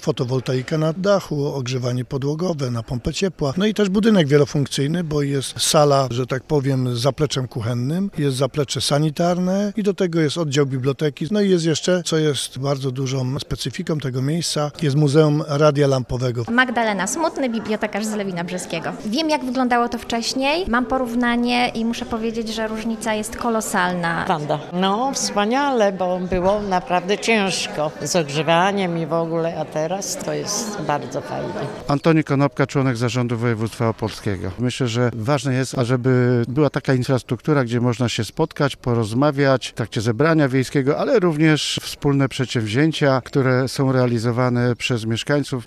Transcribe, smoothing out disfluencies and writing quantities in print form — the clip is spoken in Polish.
fotowoltaika na dachu, ogrzewanie podłogowe, na pompę ciepła. No i też budynek wielofunkcyjny, bo jest sala, że tak powiem, z zapleczem kuchennym, jest zaplecze sanitarne i do tego jest oddział biblioteki. No i jest jeszcze, co jest bardzo dużą specyfiką tego miejsca, jest Muzeum Radia Lampowego. Magdalena Smutny, bibliotekarz z Lewina Brzeskiego. Wiem, jak wyglądało to wcześniej, mam porównanie i muszę powiedzieć, że różnica jest kolosalna. Wanda. No, wspaniale, bo było naprawdę ciężko z ogrzewaniem i w ogóle, a teraz to jest bardzo fajnie. Antoni Konopka, członek Zarządu Województwa Opolskiego. Myślę, że ważne jest, żeby była taka infrastruktura, gdzie można się spotkać, porozmawiać w trakcie zebrania wiejskiego, ale również wspólne przedsięwzięcia, które są realizowane przez mieszkańców.